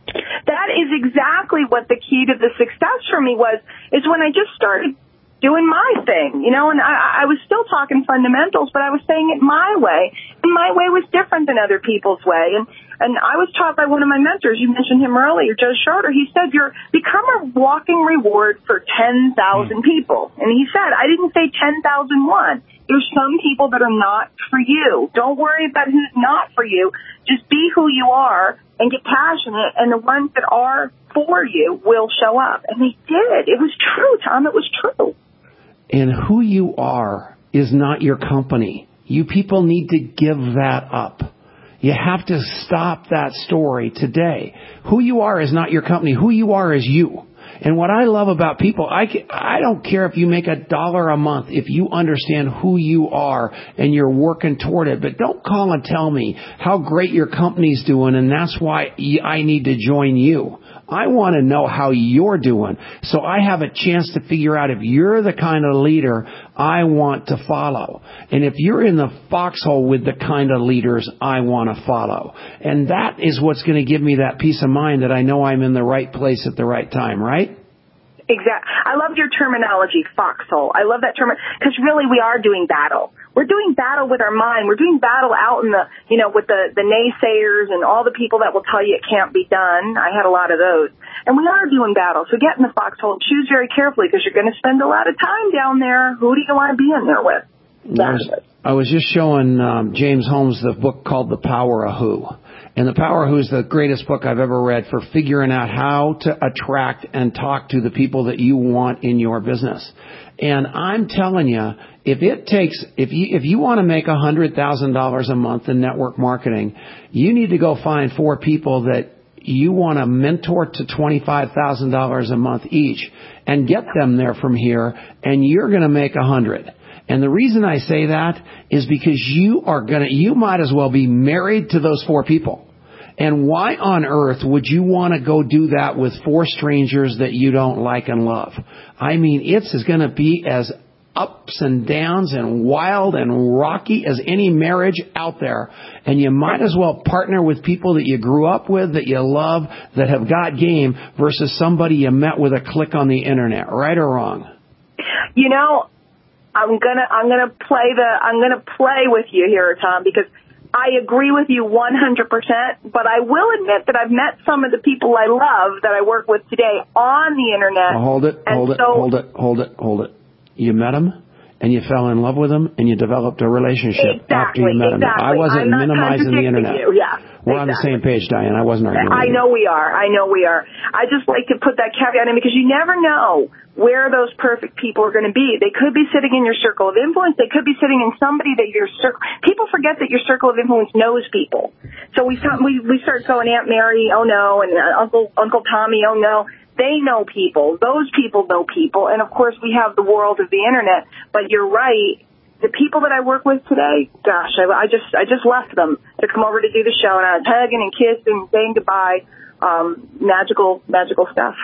That is exactly what the key to the success for me was, is when I just started doing my thing, you know, and I, I was still talking fundamentals, but I was saying it my way. And my way was different than other people's way. And, and I was taught by one of my mentors, you mentioned him earlier, Joe Schroeder. He said, you're become a walking reward for ten thousand people. And he said, I didn't say ten thousand one. There's some people that are not for you. Don't worry about who's not for you. Just be who you are and get passionate, and the ones that are for you will show up. And they did. It was true, Tom. It was true. And who you are is not your company. You people need to give that up. You have to stop that story today. Who you are is not your company. Who you are is you. And what I love about people, I, can, I don't care if you make a dollar a month, if you understand who you are and you're working toward it. But don't call and tell me how great your company's doing, and that's why I need to join you. I want to know how you're doing, so I have a chance to figure out if you're the kind of leader I want to follow. And if you're in the foxhole with the kind of leaders I want to follow. And that is what's going to give me that peace of mind that I know I'm in the right place at the right time, right? Exactly. I love your terminology, foxhole. I love that term because really we are doing battle. We're doing battle with our mind. We're doing battle out in the, you know, with the, the naysayers and all the people that will tell you it can't be done. I had a lot of those. And we are doing battle. So get in the foxhole and choose very carefully because you're going to spend a lot of time down there. Who do you want to be in there with? I was, I was just showing um, James Holmes the book called The Power of Who. And The Power of Who is the greatest book I've ever read for figuring out how to attract and talk to the people that you want in your business. And I'm telling you, if it takes, if you, if you want to make one hundred thousand dollars a month in network marketing, you need to go find four people that you want to mentor to twenty-five thousand dollars a month each and get them there from here, and you're going to make a hundred. And the reason I say that is because you are going to, you might as well be married to those four people. And why on earth would you want to go do that with four strangers that you don't like and love? I mean, it's going to be as ups and downs and wild and rocky as any marriage out there. And you might as well partner with people that you grew up with, that you love, that have got game versus somebody you met with a click on the internet, right or wrong? You know, I'm gonna I'm gonna play the I'm gonna play with you here, Tom, because I agree with you one hundred percent, but I will admit that I've met some of the people I love that I work with today on the internet. Well, hold it, hold it, so, hold it, hold it, hold it. You met them, and you fell in love with them, and you developed a relationship exactly, after you met exactly. them. I wasn't I'm not minimizing the internet. You. Yeah, We're exactly. on the same page, Diane. I wasn't arguing I with know you. we are. I know we are. I just like to put that caveat in because you never know where those perfect people are going to be. They could be sitting in your circle of influence. They could be sitting in somebody that your circle. People forget that your circle of influence knows people. So we start, we we start going Aunt Mary, oh no, and uh, Uncle Uncle Tommy, oh no. They know people. Those people know people, and of course we have the world of the internet. But you're right. The people that I work with today, gosh, I, I just I just left them to come over to do the show, and I was hugging and kissing and saying goodbye. Um, magical, magical stuff.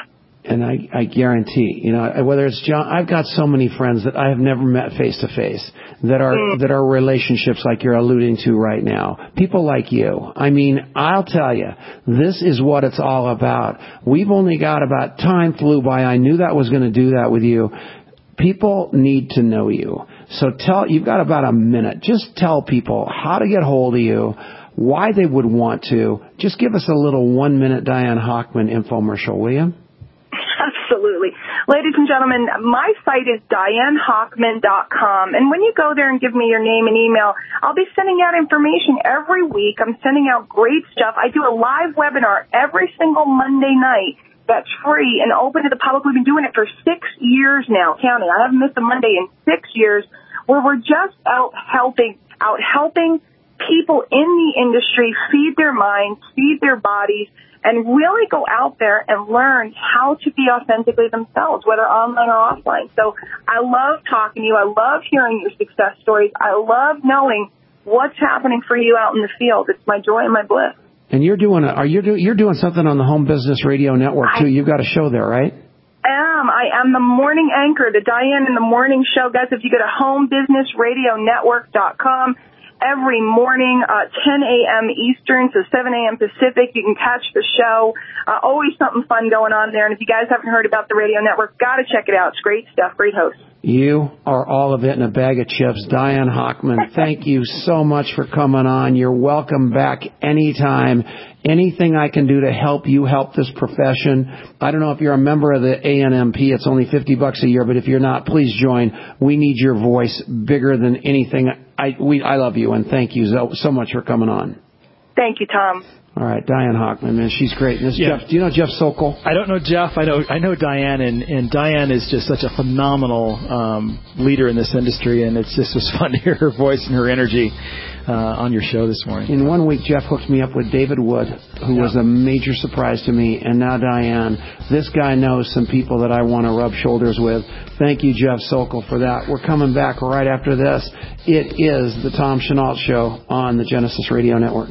And I, I guarantee, you know, whether it's John, I've got so many friends that I have never met face to face that are, mm. that are relationships like you're alluding to right now. People like you. I mean, I'll tell you, this is what it's all about. We've only got about, time flew by. I knew that was going to do that with you. People need to know you. So tell, you've got about a minute. Just tell people how to get hold of you, why they would want to. Just give us a little one minute Diane Hochman infomercial, will you? Absolutely. Ladies and gentlemen, my site is diane hochman dot com, and when you go there and give me your name and email, I'll be sending out information every week. I'm sending out great stuff. I do a live webinar every single Monday night that's free and open to the public. We've been doing it for six years now, counting. I haven't missed a Monday in six years, where we're just out helping, out helping people in the industry feed their minds, feed their bodies, and really go out there and learn how to be authentically themselves, whether online or offline. So I love talking to you. I love hearing your success stories. I love knowing what's happening for you out in the field. It's my joy and my bliss. And you're doing a, are you do, you're doing something on the Home Business Radio Network too. I You've got a show there, right? am. I am the morning anchor, the Diane in the Morning Show. Guys, if you go to home business radio network dot com, every morning, uh, ten a.m. Eastern, so seven a.m. Pacific, you can catch the show. Uh, always something fun going on there. And if you guys haven't heard about the radio network, got to check it out. It's great stuff, great hosts. You are all of it in a bag of chips. Diane Hochman, thank you so much for coming on. You're welcome back anytime. Anything I can do to help you help this profession. I don't know if you're a member of the A N M P. It's only fifty bucks a year, but if you're not, please join. We need your voice bigger than anything. I we I love you, and thank you so, so much for coming on. Thank you, Tom. All right, Diane Hochman, man, she's great. And this yeah. Jeff, do you know Jeff Sokol? I don't know Jeff. I know I know Diane, and, and Diane is just such a phenomenal um, leader in this industry, and it's just was fun to hear her voice and her energy uh, on your show this morning. In one week, Jeff hooked me up with David Wood, who yeah. was a major surprise to me, and now Diane. This guy knows some people that I want to rub shoulders with. Thank you, Jeff Sokol, for that. We're coming back right after this. It is the Tom Chenault Show on the Genesis Radio Network.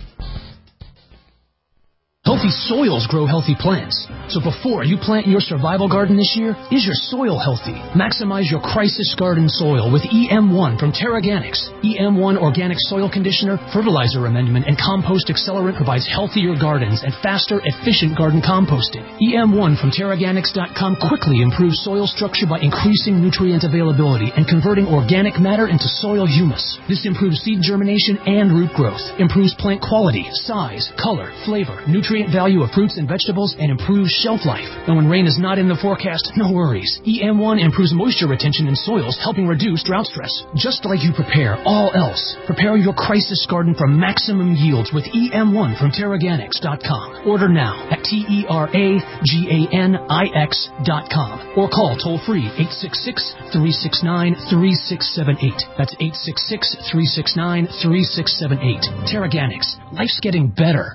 Healthy soils grow healthy plants. So before you plant your survival garden this year, is your soil healthy? Maximize your crisis garden soil with E M one from Terraganics. E M one Organic Soil Conditioner, Fertilizer Amendment, and Compost Accelerant provides healthier gardens and faster, efficient garden composting. E M one from Terraganics dot com quickly improves soil structure by increasing nutrient availability and converting organic matter into soil humus. This improves seed germination and root growth, improves plant quality, size, color, flavor, nutrient value of fruits and vegetables, and improves shelf life. And when rain is not in the forecast, no worries. E M one improves moisture retention in soils, helping reduce drought stress. Just like you prepare all else, prepare your crisis garden for maximum yields with E M one from Terraganics dot com. Order now at T E R A G A N I X dot com or call toll-free eight six six, three six nine, three six seven eight. That's eight six six, three six nine, three six seven eight. Terraganics. Life's getting better.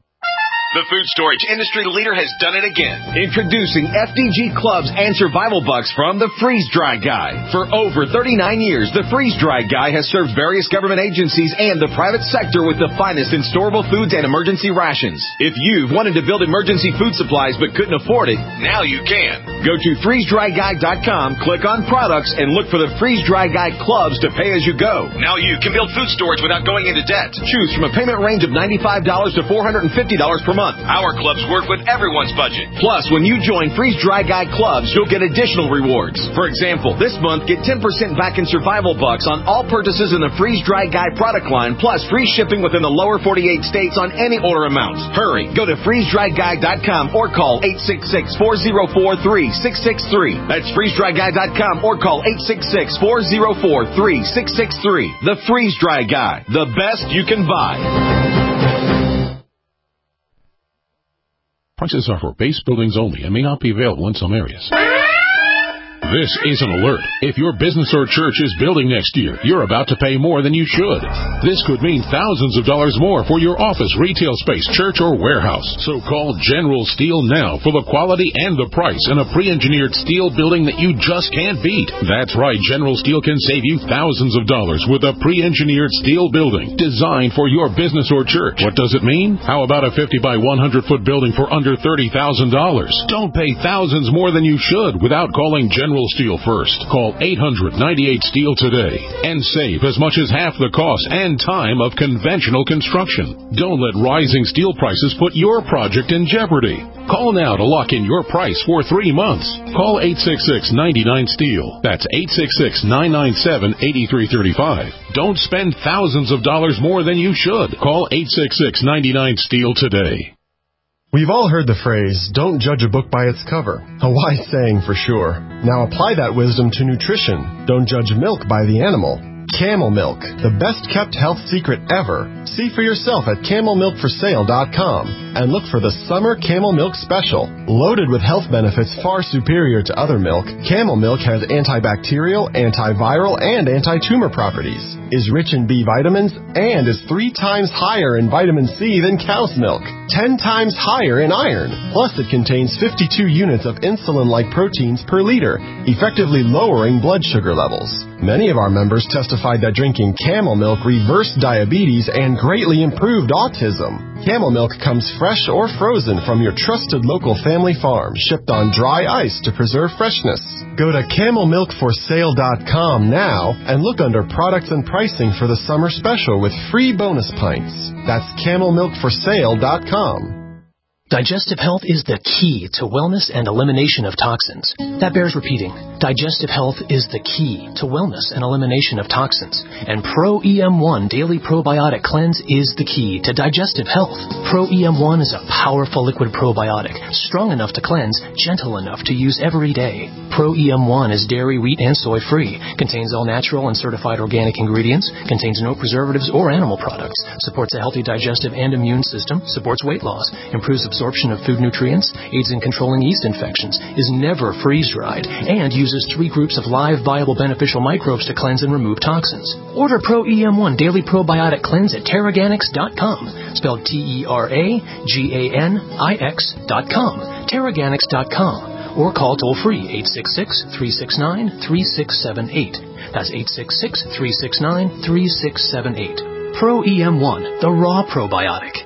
The food storage industry leader has done it again. Introducing F D G Clubs and Survival Bucks from the Freeze Dry Guy. For over thirty-nine years, the Freeze Dry Guy has served various government agencies and the private sector with the finest in storable foods and emergency rations. If you've wanted to build emergency food supplies but couldn't afford it, now you can. Go to freeze dry guy dot com, click on products, and look for the Freeze Dry Guy Clubs to pay as you go. Now you can build food storage without going into debt. Choose from a payment range of ninety-five dollars to four hundred fifty dollars per month. Our clubs work with everyone's budget. Plus, when you join Freeze Dry Guy Clubs, you'll get additional rewards. For example, this month, get ten percent back in Survival Bucks on all purchases in the Freeze Dry Guy product line, plus free shipping within the lower forty-eight states on any order amounts. Hurry, go to freeze dry guy dot com or call eight six six, four zero four, three six six three. That's freeze dry guy dot com or call eight six six, four zero four, three six six three. The Freeze Dry Guy, the best you can buy. Prices are for base buildings only and may not be available in some areas. This is an alert. If your business or church is building next year, you're about to pay more than you should. This could mean thousands of dollars more for your office, retail space, church, or warehouse. So call General Steel now for the quality and the price in a pre-engineered steel building that you just can't beat. That's right, General Steel can save you thousands of dollars with a pre-engineered steel building designed for your business or church. What does it mean? How about a fifty by one hundred foot building for under thirty thousand dollars? Don't pay thousands more than you should without calling General Steel first. Call eight hundred ninety-eight steel today and save as much as half the cost and time of conventional construction. Don't let rising steel prices put your project in jeopardy. Call now to lock in your price for three months. Call eight six six, nine nine, STEEL. That's eight six six, nine nine seven, eight three three five. Don't spend thousands of dollars more than you should. Call eight six six, nine nine, STEEL today. We've all heard the phrase, don't judge a book by its cover. A wise saying for sure. Now apply that wisdom to nutrition. Don't judge milk by the animal. Camel Milk, the best-kept health secret ever. See for yourself at camel milk for sale dot com and look for the Summer Camel Milk Special. Loaded with health benefits far superior to other milk, Camel Milk has antibacterial, antiviral, and anti-tumor properties, is rich in B vitamins, and is three times higher in vitamin C than cow's milk, ten times higher in iron. Plus, it contains fifty-two units of insulin-like proteins per liter, effectively lowering blood sugar levels. Many of our members testified that drinking Camel Milk reversed diabetes and greatly improved autism. Camel Milk comes fresh or frozen from your trusted local family farm, shipped on dry ice to preserve freshness. Go to camel milk for sale dot com now and look under products and pricing for the summer special with free bonus pints. That's camel milk for sale dot com. Digestive health is the key to wellness and elimination of toxins. That bears repeating. Digestive health is the key to wellness and elimination of toxins. And Pro E M one Daily Probiotic Cleanse is the key to digestive health. Pro E M one is a powerful liquid probiotic, strong enough to cleanse, gentle enough to use every day. Pro E M one is dairy, wheat, and soy free, contains all natural and certified organic ingredients, contains no preservatives or animal products, supports a healthy digestive and immune system, supports weight loss, improves absorption of food nutrients, aids in controlling yeast infections, is never freeze-dried, and uses three groups of live, viable, beneficial microbes to cleanse and remove toxins. Order Pro E M one Daily Probiotic Cleanse at Terraganix dot com, spelled T E R A G A N I X dot com, Terraganix dot com, or call toll-free eight six six, three six nine, three six seven eight. That's eight six six, three six nine, three six seven eight. Pro E M one, the raw probiotic.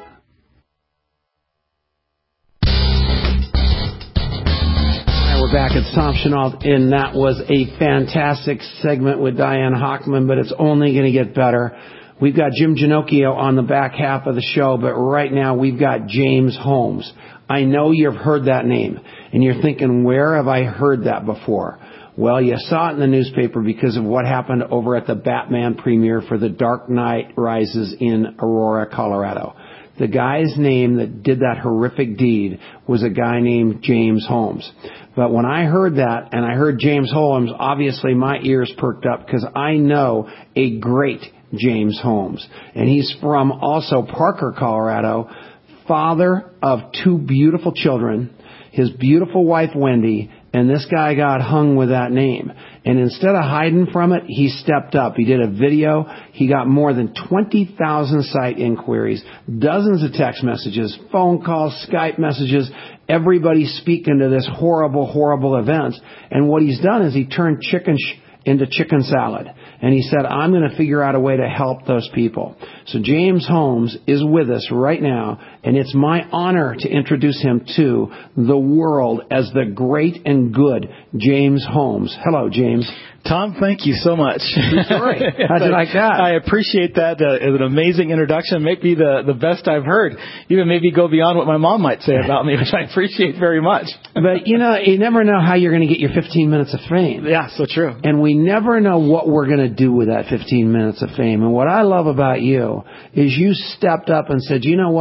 We're back. It's Tom Chenault, and that was a fantastic segment with Diane Hochman, but it's only going to get better. We've got Jim Ginocchio on the back half of the show, but right now we've got James Holmes. I know you've heard that name, and you're thinking, where have I heard that before? Well, you saw it in the newspaper because of what happened over at the Batman premiere for The Dark Knight Rises in Aurora, Colorado. The guy's name that did that horrific deed was a guy named James Holmes. But when I heard that, and I heard James Holmes, obviously my ears perked up because I know a great James Holmes. And he's from also Parker, Colorado, father of two beautiful children, his beautiful wife, Wendy, and this guy got hung with that name. And instead of hiding from it, he stepped up. He did a video. He got more than twenty thousand site inquiries, dozens of text messages, phone calls, Skype messages, everybody speaking to this horrible, horrible event. And what he's done is he turned chicken sh- into chicken salad. And he said, I'm going to figure out a way to help those people. So James Holmes is with us right now, and it's my honor to introduce him to the world as the great and good James Holmes. Hello, James. Tom, thank you so much. Sorry. How'd you like that? I appreciate that. Uh, it's an amazing introduction. Maybe the, the best I've heard. Even maybe go beyond what my mom might say about me, which I appreciate very much. But, you know, you never know how you're going to get your fifteen minutes of fame. Yeah, so true. And we never know what we're going to do with that fifteen minutes of fame. And what I love about you is you stepped up and said, you know what?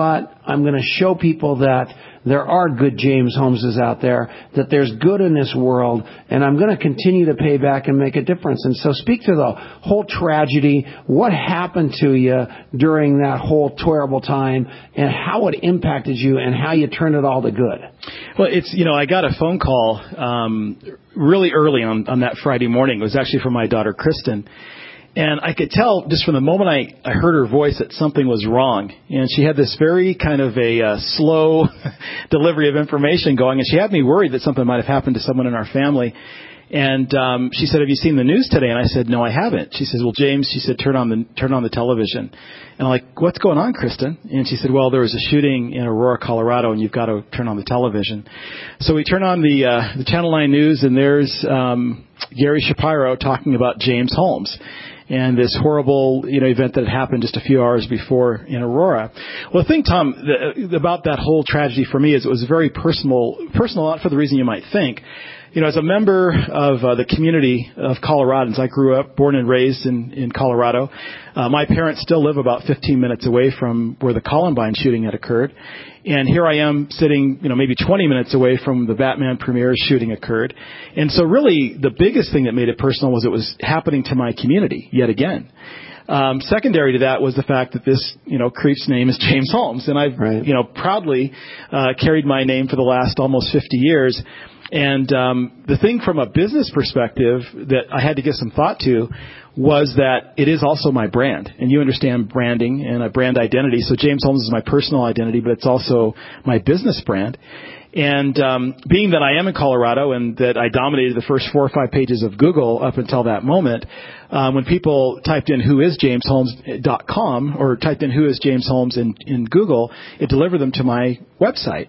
I'm going to show people that there are good James Holmeses out there, that there's good in this world, and I'm going to continue to pay back and make a difference. And so speak to the whole tragedy, what happened to you during that whole terrible time, and how it impacted you and how you turned it all to good. Well, it's, you know, I got a phone call um, really early on, on that Friday morning. It was actually from my daughter, Kristen. And I could tell just from the moment I, I heard her voice that something was wrong. And she had this very kind of a uh, slow delivery of information going. And she had me worried that something might have happened to someone in our family. And um, she said, have you seen the news today? And I said, no, I haven't. She says, well, James, she said, turn on the turn on the television. And I'm like, what's going on, Kristen? And she said, well, there was a shooting in Aurora, Colorado, and you've got to turn on the television. So we turn on the uh, the Channel nine News, and there's um, Gary Shapiro talking about James Holmes and this horrible, you know, event that had happened just a few hours before in Aurora. Well, the thing, Tom, the, about that whole tragedy for me is it was very personal, personal, not for the reason you might think. You know, as a member of uh, the community of Coloradans, I grew up, born and raised in, in Colorado. Uh, my parents still live about fifteen minutes away from where the Columbine shooting had occurred. And here I am sitting, you know, maybe twenty minutes away from the Batman premiere shooting occurred. And so really the biggest thing that made it personal was it was happening to my community yet again. Um, secondary to that was the fact that this, you know, creep's name is James Holmes. And I've, right. you know, proudly uh, carried my name for the last almost fifty years. And um, the thing from a business perspective that I had to give some thought to was that it is also my brand. And you understand branding and a brand identity. So James Holmes is my personal identity, but it's also my business brand. And um, being that I am in Colorado and that I dominated the first four or five pages of Google up until that moment, um, when people typed in who is James Holmes dot com or typed in who is James Holmes in, in Google, it delivered them to my website.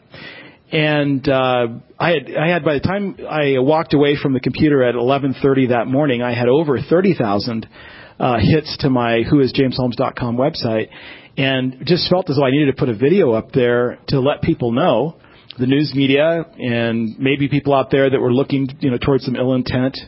And uh, I had, I had by the time I walked away from the computer at eleven thirty that morning, I had over thirty thousand uh, hits to my who is James Holmes dot com website, and just felt as though I needed to put a video up there to let people know, the news media and maybe people out there that were looking, you know, towards some ill intent.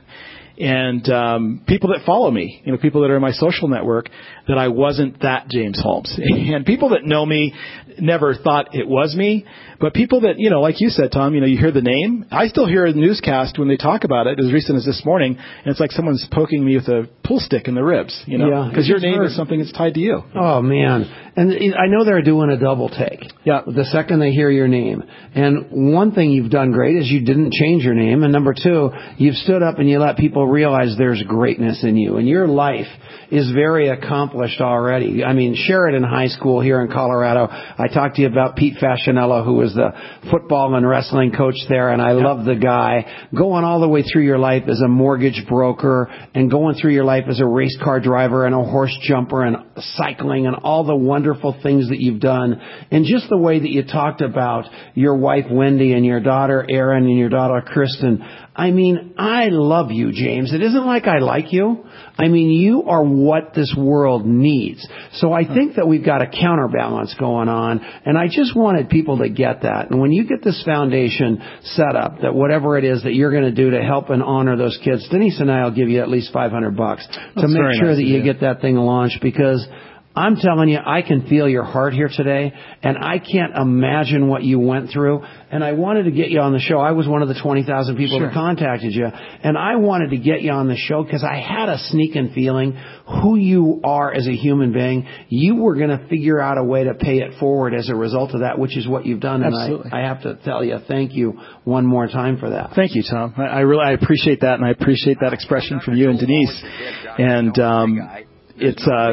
And um, people that follow me, you know, people that are in my social network, that I wasn't that James Holmes. And people that know me never thought it was me. But people that, you know, like you said, Tom, you know, you hear the name. I still hear a newscast when they talk about it, as recent as this morning, and it's like someone's poking me with a pool stick in the ribs, you know, because yeah, your name hurt. Is something that's tied to you. Oh, man. And I know they're doing a double take. Yeah. The second they hear your name. And one thing you've done great is you didn't change your name. And number two, you've stood up and you let people realize there's greatness in you. And your life is very accomplished already. I mean, Sheridan High School here in Colorado, I talked to you about Pete Faschinello, who was the football and wrestling coach there, and I yep. love the guy. Going all the way through your life as a mortgage broker and going through your life as a race car driver and a horse jumper and cycling and all the wonderful things that you've done. And just the way that you talked about your wife, Wendy, and your daughter, Erin, and your daughter, Kristen. I mean, I love you, James. It isn't like I like you. I mean, you are what this world needs. So I think that we've got a counterbalance going on, and I just wanted people to get that. And when you get this foundation set up, that whatever it is that you're going to do to help and honor those kids, Denise and I will give you at least five hundred bucks to That's make sure nice that you get that thing launched, because I'm telling you, I can feel your heart here today, and I can't imagine what you went through. And I wanted to get you on the show. I was one of the twenty thousand people sure. that contacted you, and I wanted to get you on the show because I had a sneaking feeling who you are as a human being. You were going to figure out a way to pay it forward as a result of that, which is what you've done. Absolutely. And I, I have to tell you, thank you one more time for that. Thank you, Tom. I, I really I appreciate that, and I appreciate that expression from you and Denise. And um, It's uh,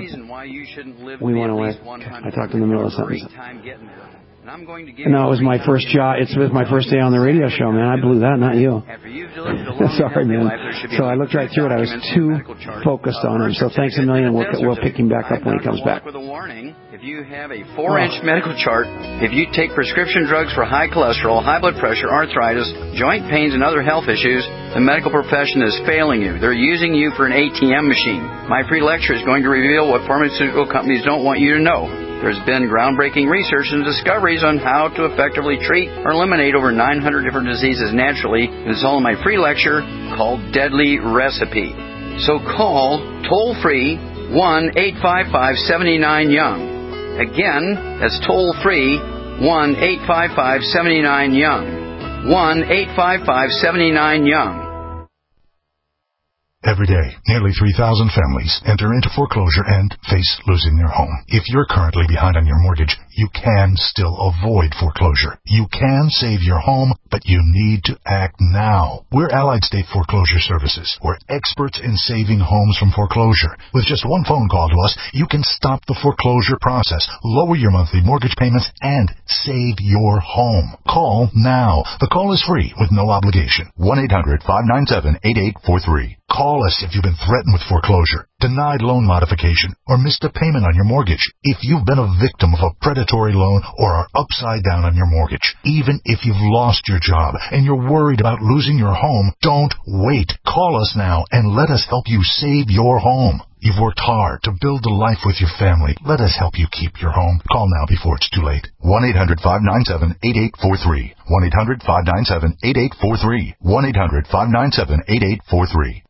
we went away. I talked in the middle of something. No, it was my first job. It was my first day on the radio show, man. I blew that, not you. Sorry, man. So I looked right through it. I was too focused on him. So thanks a million. We'll, we'll pick him back up when he comes back. If you have a four-inch medical chart, if you take prescription drugs for high cholesterol, high blood pressure, arthritis, joint pains, and other health issues, the medical profession is failing you. They're using you for an A T M machine. My free lecture is going to reveal what pharmaceutical companies don't want you to know. There's been groundbreaking research and discoveries on how to effectively treat or eliminate over nine hundred different diseases naturally. It's all in my free lecture called Deadly Recipe. So call toll-free one eight five five, seven nine, young. Again, that's toll-free one eight five five, seven nine, YOUNG. one eight five five, seven nine, YOUNG. Every day, nearly three thousand families enter into foreclosure and face losing their home. If you're currently behind on your mortgage, you can still avoid foreclosure. You can save your home, but you need to act now. We're Allied State Foreclosure Services. We're experts in saving homes from foreclosure. With just one phone call to us, you can stop the foreclosure process, lower your monthly mortgage payments, and save your home. Call now. The call is free with no obligation. one eight hundred, five nine seven, eight eight four three. Call us if you've been threatened with foreclosure, denied loan modification, or missed a payment on your mortgage. If you've been a victim of a predatory loan or are upside down on your mortgage, even if you've lost your job and you're worried about losing your home, don't wait. Call us now and let us help you save your home. You've worked hard to build a life with your family. Let us help you keep your home. Call now before it's too late. one eight hundred, five nine seven, eight eight four three. one eight hundred, five nine seven, eight eight four three. one eight hundred, five nine seven, eight eight four three.